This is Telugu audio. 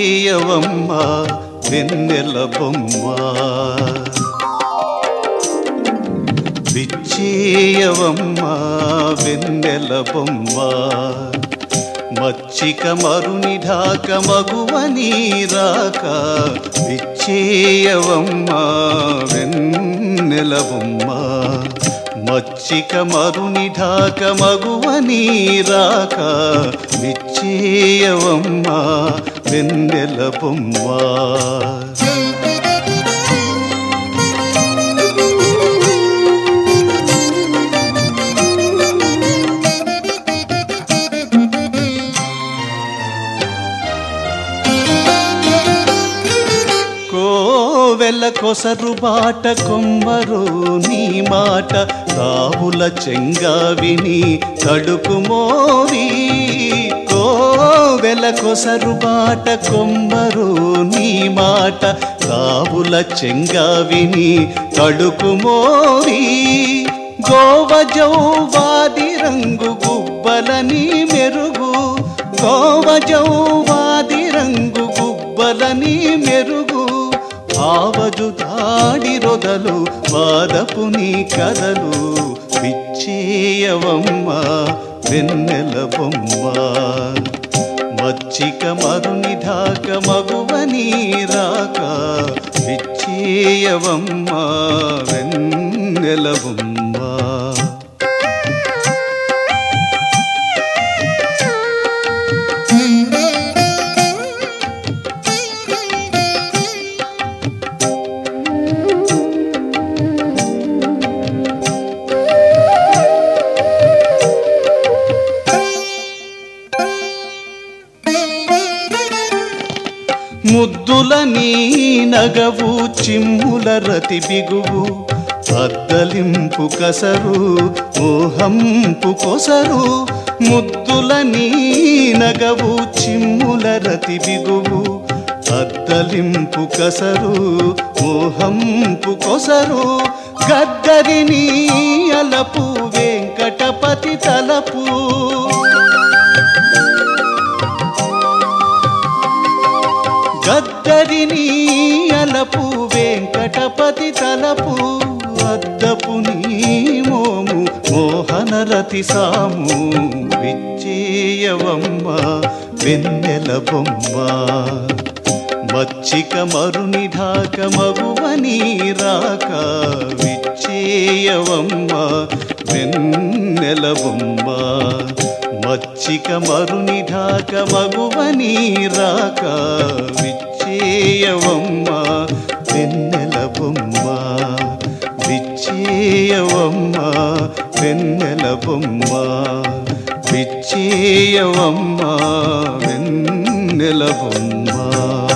విచ్చేయవమ్మ వెన్నెల బొమ్మ విచ్చేయవమ్మ వెన్నెల బొమ్మ మచ్చిక మరుని ఢాక మగువని రాక విచ్చేయవమ్మ వెన్నెల బొమ్మ మచ్చిక మరుని ఢాక మగువని రాక విచ్చేయవమ్మ వెన్నెల బొమ్మ కోవెల కొసరు బాట కొమ్మరు నీ మాట రావుల చెంగావిని తడుకు మోవి కోవెల కొసరు బాట కొమ్మరు నీ మాట రావుల చెంగావిని తడుకు మోవి గోవజౌవాది రంగు గుబ్బలని మెరుగు గోవజౌవాది రంగు గుబ్బలని మెరుగు ఆవజు దాడి రొదలు వాదపు నీ కదలు విచ్చేయవమ్మ వెన్నెల బొమ్మ మచ్చిక మరుని ఢాక మగువని రాక విచ్చేయవమ్మ వెన్నెల బొమ్మ ముద్దుల నీ నగవు చిమ్ముల రతి బిగువు అద్దలింపు కసరు మోహంపు కొసరు ముద్దుల నీ నగవు చిమ్ముల రతి బిగువు అద్దలింపు కసరు మోహంపు కొసరు గద్దరిని అలపు వెంకటపతి తలపు గద్దరిని అలపు వెంకటపతి తలపు అద్దపు నీ మోము మోహనరతి సాము విచ్చేయవమ్మ వెన్నెల బొమ్మ మచ్చిక మరుని ఢాక మగువని రాక విచ్చేయవమ్మ వెన్నెల బొమ్మ మచ్చిక మరుని ఢాక మగువని రాక విచ్చేయవమ్మ వెన్నెల బొమ్మ విచ్చేయవమ్మ వెన్నెల బొమ్మ విచ్చేయవమ్మ వెన్నెల బొమ్మ